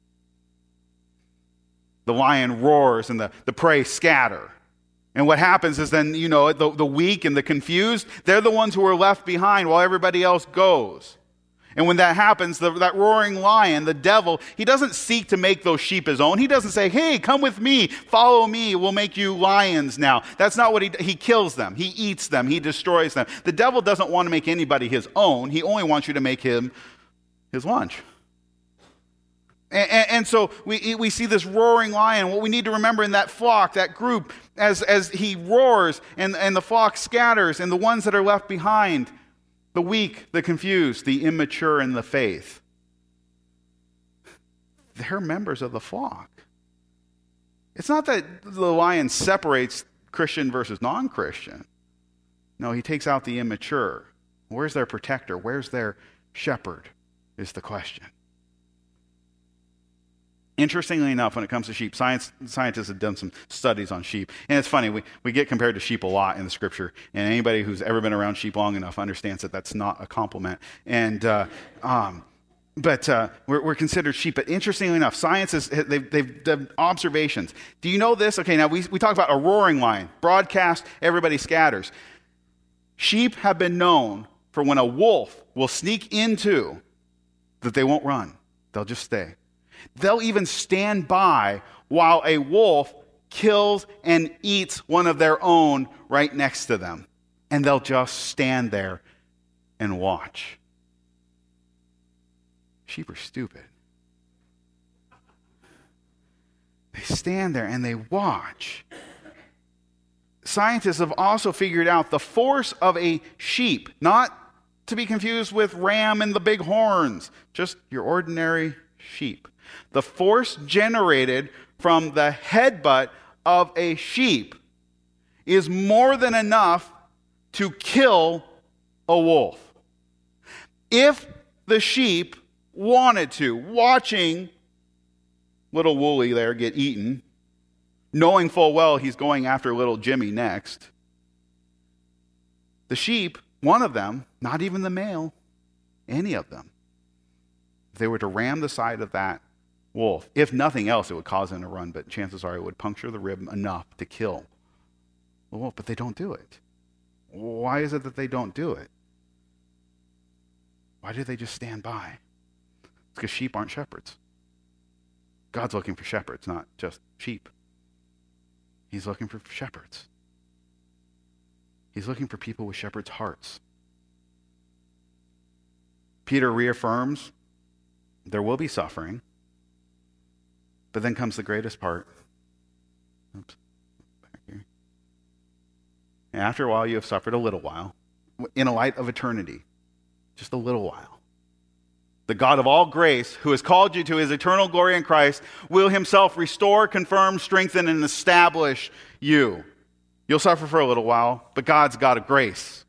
The lion roars and the, the prey scatter. And what happens is then, you know, the, the weak and the confused, they're the ones who are left behind while everybody else goes. And when that happens, the, that roaring lion, the devil, he doesn't seek to make those sheep his own. He doesn't say, hey, come with me, follow me, we'll make you lions now. That's not what he does. He kills them, he eats them, he destroys them. The devil doesn't want to make anybody his own. He only wants you to make him his lunch. And, and, and so we, we see this roaring lion. What we need to remember in that flock, that group, as, as he roars and, and the flock scatters and the ones that are left behind, the weak, the confused, the immature in the faith, they're members of the flock. It's not that the lion separates Christian versus non-Christian. No, he takes out the immature. Where's their protector? Where's their shepherd is the question. Interestingly enough, when it comes to sheep, science, scientists have done some studies on sheep. And it's funny, we, we get compared to sheep a lot in the scripture. And anybody who's ever been around sheep long enough understands that that's not a compliment. And uh, um, But uh, we're, we're considered sheep. But interestingly enough, science is, they've, they've done observations. Do you know this? Okay, now we, we talk about a roaring lion. Broadcast, everybody scatters. Sheep have been known for when a wolf will sneak into, that they won't run. They'll just stay. They'll even stand by while a wolf kills and eats one of their own right next to them. And they'll just stand there and watch. Sheep are stupid. They stand there and they watch. Scientists have also figured out the force of a sheep, not to be confused with ram and the big horns, just your ordinary sheep. The force generated from the headbutt of a sheep is more than enough to kill a wolf. If the sheep wanted to, watching little Wooly there get eaten, knowing full well he's going after little Jimmy next, the sheep, one of them, not even the male, any of them, if they were to ram the side of that wolf, if nothing else, it would cause him to run, but chances are it would puncture the rib enough to kill the wolf. But they don't do it. Why is it that they don't do it? Why do they just stand by? It's because sheep aren't shepherds. God's looking for shepherds, not just sheep. He's looking for shepherds. He's looking for people with shepherds' hearts. Peter reaffirms there will be suffering, but then comes the greatest part. Oops. Back here. And after a while, you have suffered a little while, in a light of eternity, just a little while. The God of all grace, who has called you to his eternal glory in Christ, will himself restore, confirm, strengthen, and establish you. You'll suffer for a little while, but God's God of grace.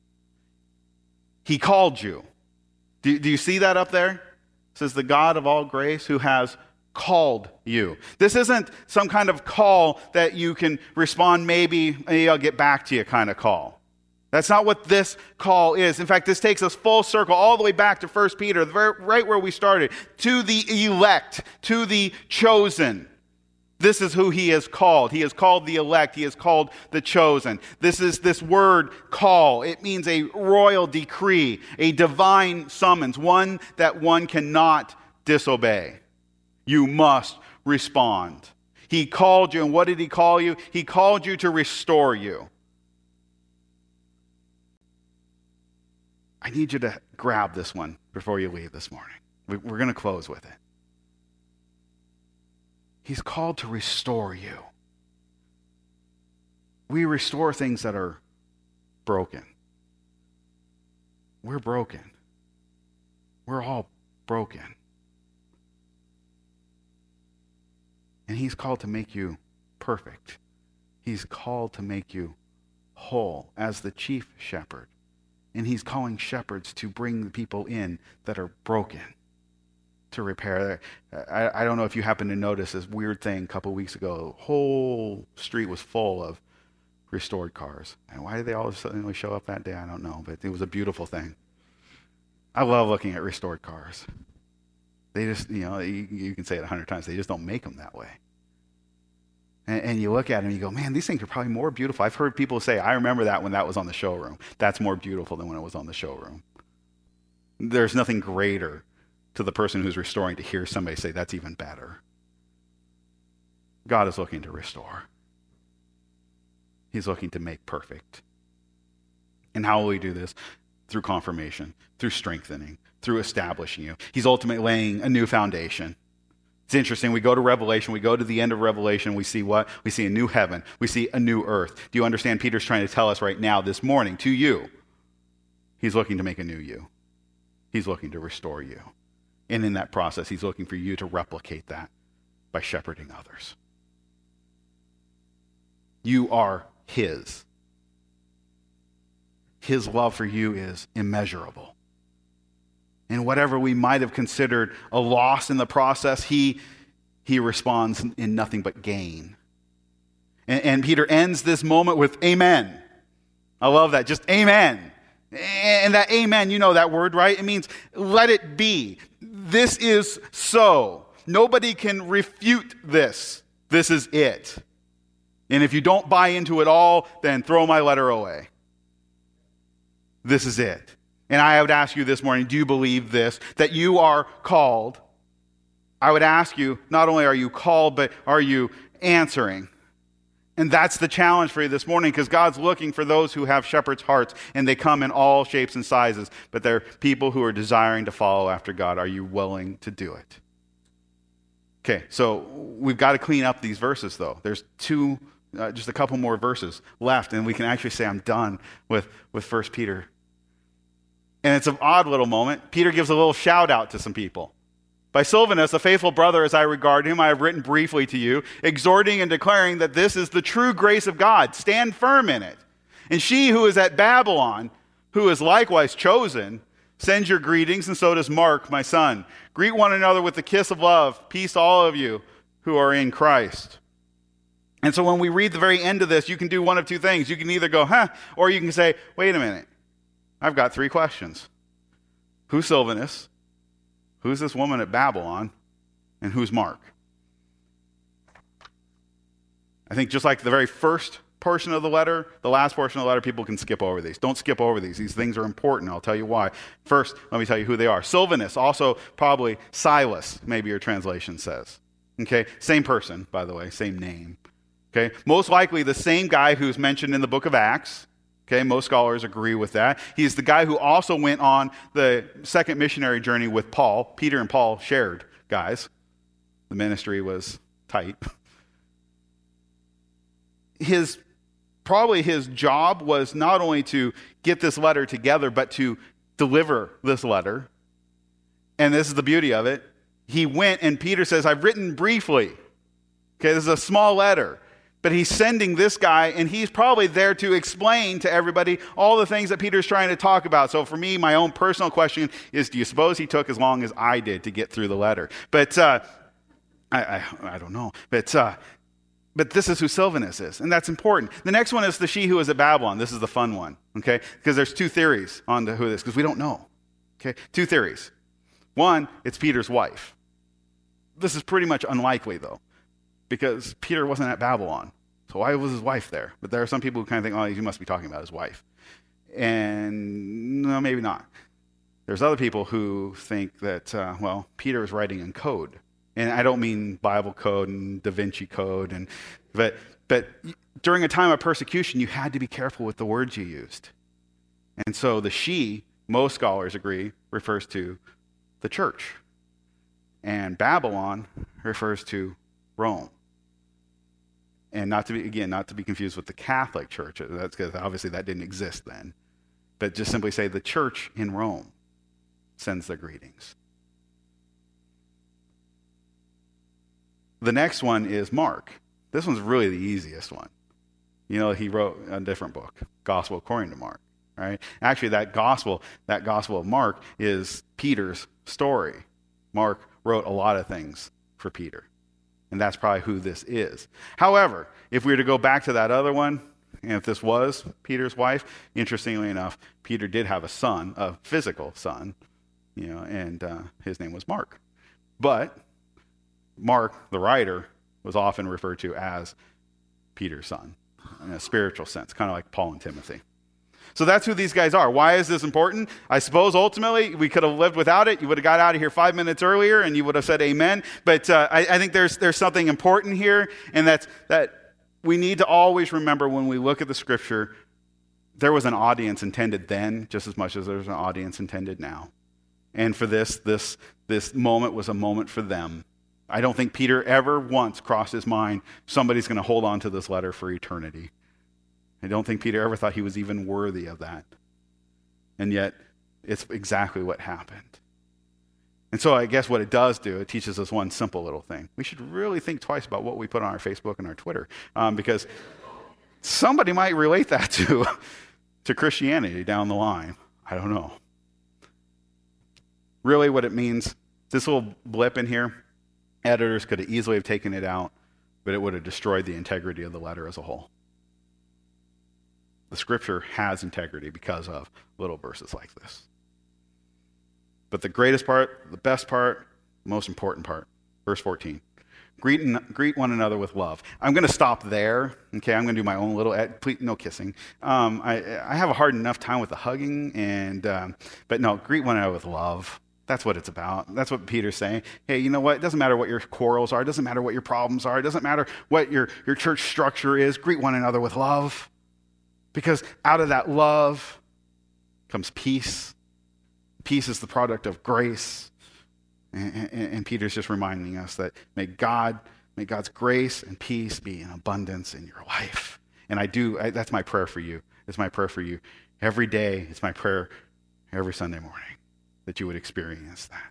He called you. Do, do you see that up there? It says the God of all grace who has called you. This isn't some kind of call that you can respond, maybe, maybe I'll get back to you kind of call. That's not what this call is. In fact, this takes us full circle all the way back to First Peter, right where we started, to the elect, to the chosen. This is who he has called. He has called the elect. He has called the chosen. This is this word call. It means a royal decree, a divine summons, one that one cannot disobey. You must respond. He called you, and what did he call you? He called you to restore you. I need you to grab this one before you leave this morning. We're going to close with it. He's called to restore you. We restore things that are broken. We're broken. We're all broken. And he's called to make you perfect. He's called to make you whole as the chief shepherd. And he's calling shepherds to bring the people in that are broken, to repair. I, I don't know if you happen to notice this weird thing a couple of weeks ago. The whole street was full of restored cars. And why did they all suddenly show up that day? I don't know, but it was a beautiful thing. I love looking at restored cars. They just, you know, you, you can say it a hundred times, they just don't make them that way. And, and you look at them and you go, man, these things are probably more beautiful. I've heard people say, I remember that when that was on the showroom. That's more beautiful than when it was on the showroom. There's nothing greater to the person who's restoring to hear somebody say, that's even better. God is looking to restore. He's looking to make perfect. And how will he do this? Through confirmation, through strengthening, through establishing you. He's ultimately laying a new foundation. It's interesting. We go to Revelation. We go to the end of Revelation. We see what? We see a new heaven. We see a new earth. Do you understand? Peter's trying to tell us right now, this morning, to you, he's looking to make a new you. He's looking to restore you. And in that process, he's looking for you to replicate that by shepherding others. You are his. His love for you is immeasurable. And whatever we might have considered a loss in the process, he, he responds in nothing but gain. And, and Peter ends this moment with amen. I love that. Just amen. And that amen, you know that word, right? It means let it be. This is so. Nobody can refute this. This is it. And if you don't buy into it all, then throw my letter away. This is it. And I would ask you this morning, do you believe this? That you are called? I would ask you, not only are you called, but are you answering? And that's the challenge for you this morning, because God's looking for those who have shepherd's hearts, and they come in all shapes and sizes, but they're people who are desiring to follow after God. Are you willing to do it? Okay, so we've got to clean up these verses, though. There's two, uh, just a couple more verses left, and we can actually say I'm done with, with First Peter. And it's an odd little moment. Peter gives a little shout out to some people. By Silvanus, a faithful brother as I regard him, I have written briefly to you, exhorting and declaring that this is the true grace of God. Stand firm in it. And she who is at Babylon, who is likewise chosen, sends your greetings, and so does Mark, my son. Greet one another with the kiss of love. Peace to all of you who are in Christ. And so when we read the very end of this, you can do one of two things. You can either go, huh, or you can say, wait a minute. I've got three questions. Who's Silvanus? Who's this woman at Babylon? And who's Mark? I think just like the very first portion of the letter, the last portion of the letter, people can skip over these. Don't skip over these. These things are important. I'll tell you why. First, let me tell you who they are. Silvanus, also probably Silas, maybe your translation says. Okay, same person, by the way, same name. Okay, most likely the same guy who's mentioned in the book of Acts. Okay, most scholars agree with that. He's the guy who also went on the second missionary journey with Paul. Peter and Paul shared, guys. The ministry was tight. His, probably his job was not only to get this letter together, but to deliver this letter. And this is the beauty of it. He went, and Peter says, I've written briefly. Okay, this is a small letter. But he's sending this guy, and he's probably there to explain to everybody all the things that Peter's trying to talk about. So for me, my own personal question is, do you suppose he took as long as I did to get through the letter? But uh, I, I, I don't know. But uh, But this is who Silvanus is, and that's important. The next one is the she who is at Babylon. This is the fun one, okay? Because there's two theories on who this, because we don't know, okay? Two theories. One, it's Peter's wife. This is pretty much unlikely, though, because Peter wasn't at Babylon. So why was his wife there? But there are some people who kind of think, oh, he must be talking about his wife. And no, maybe not. There's other people who think that, uh, well, Peter is writing in code. And I don't mean Bible code and Da Vinci code, and but but during a time of persecution, you had to be careful with the words you used. And so the she, most scholars agree, refers to the church. And Babylon refers to Rome. And not to be, again, not to be confused with the Catholic Church. That's because obviously that didn't exist then. But just simply say the church in Rome sends their greetings. The next one is Mark. This one's really the easiest one. You know, he wrote a different book, Gospel According to Mark, right? Actually, that gospel, that Gospel of Mark is Peter's story. Mark wrote a lot of things for Peter, and that's probably who this is. However, if we were to go back to that other one, and if this was Peter's wife, interestingly enough, Peter did have a son, a physical son, you know, and uh, his name was Mark. But Mark, the writer, was often referred to as Peter's son in a spiritual sense, kind of like Paul and Timothy. So that's who these guys are. Why is this important? I suppose ultimately we could have lived without it. You would have got out of here five minutes earlier and you would have said amen. But uh, I, I think there's there's something important here, and that's that we need to always remember when we look at the scripture, there was an audience intended then just as much as there's an audience intended now. And for this, this, this moment was a moment for them. I don't think Peter ever once crossed his mind, somebody's going to hold on to this letter for eternity. I don't think Peter ever thought he was even worthy of that. And yet, it's exactly what happened. And so I guess what it does do, it teaches us one simple little thing. We should really think twice about what we put on our Facebook and our Twitter, um, because somebody might relate that to, to Christianity down the line. I don't know. Really what it means, this little blip in here, editors could have easily have taken it out, but it would have destroyed the integrity of the letter as a whole. The scripture has integrity because of little verses like this. But the greatest part, the best part, most important part, verse fourteen. Greet, greet one another with love. I'm going to stop there. Okay, I'm going to do my own little, ed- please, no kissing. Um, I, I have a hard enough time with the hugging, and um, but no, greet one another with love. That's what it's about. That's what Peter's saying. Hey, you know what? It doesn't matter what your quarrels are. It doesn't matter what your problems are. It doesn't matter what your, your church structure is. Greet one another with love. Because out of that love comes peace. Peace is the product of grace. And, and, and Peter's just reminding us that may God, may God's grace and peace be in abundance in your life. And I do, I, that's my prayer for you. It's my prayer for you. Every day, it's my prayer every Sunday morning, that you would experience that.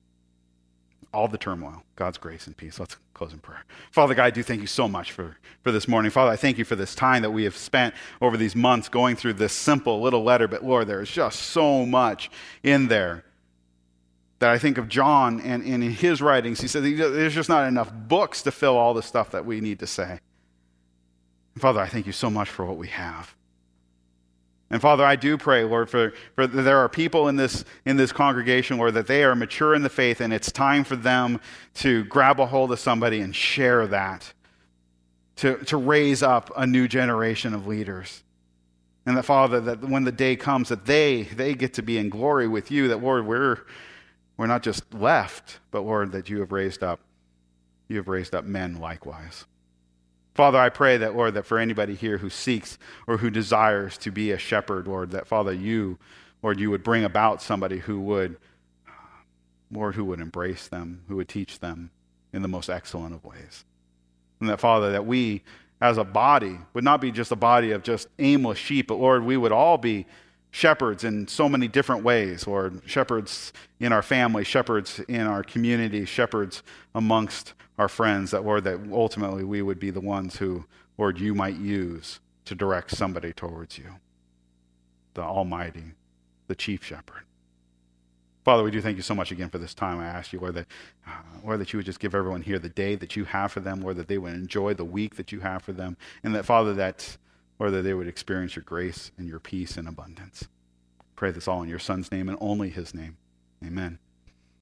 All the turmoil, God's grace and peace. Let's close in prayer. Father God, I do thank you so much for, for this morning. Father, I thank you for this time that we have spent over these months going through this simple little letter. But Lord, there is just so much in there that I think of John, and, and in his writings, he said there's just not enough books to fill all the stuff that we need to say. And Father, I thank you so much for what we have. And Father, I do pray, Lord, for, for there are people in this in this congregation, Lord, that they are mature in the faith, and it's time for them to grab a hold of somebody and share that, to, to raise up a new generation of leaders. And that, Father, that when the day comes that they they get to be in glory with you, that, Lord, we're we're not just left, but, Lord, that you have raised up, you have raised up men likewise. Father, I pray that, Lord, that for anybody here who seeks or who desires to be a shepherd, Lord, that, Father, you, Lord, you would bring about somebody who would, Lord, who would embrace them, who would teach them in the most excellent of ways. And that, Father, that we as a body would not be just a body of just aimless sheep, but, Lord, we would all be shepherds in so many different ways, Lord. Shepherds in our family, shepherds in our community, shepherds amongst our friends, that, Lord, that ultimately we would be the ones who, Lord, you might use to direct somebody towards you, the Almighty, the Chief Shepherd. Father, we do thank you so much again for this time. I ask you, Lord, that, uh, Lord, that you would just give everyone here the day that you have for them, Lord, that they would enjoy the week that you have for them, and that, Father, that, Lord, that they would experience your grace and your peace in abundance. Pray this all in your Son's name and only his name. Amen.